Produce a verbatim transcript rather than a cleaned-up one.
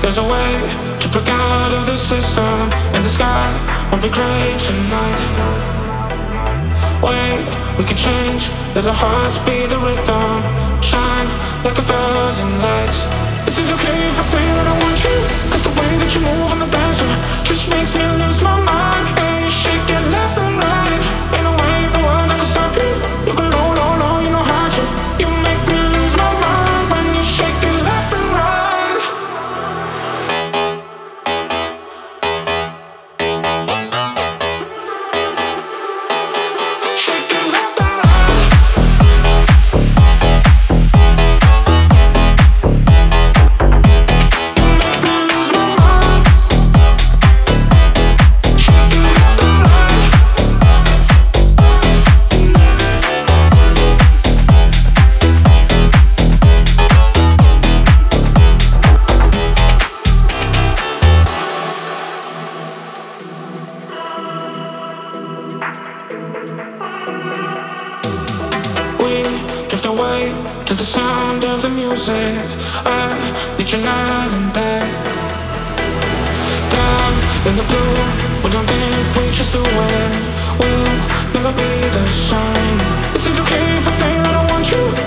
There's a way to break out of the system, and the sky won't be gray tonight. Wait, we can change, let our hearts be the rhythm. Shine like a thousand lights. Is it okay if I say that I want you? Cause the way that you move on the dance floor just makes me lose my mind. And you shake it left and right. Ain't no way in the world I can stop you. You go low, low, low, you know how to. You make me lose my mind when you shake it left and right. Shake it left and right. You make me lose my mind. Shake it left and right. We drift away to the sound of the music. I need you night and day. Dive in the blue, we don't think we just do it. We'll never be the same. Is it okay if I say that I want you?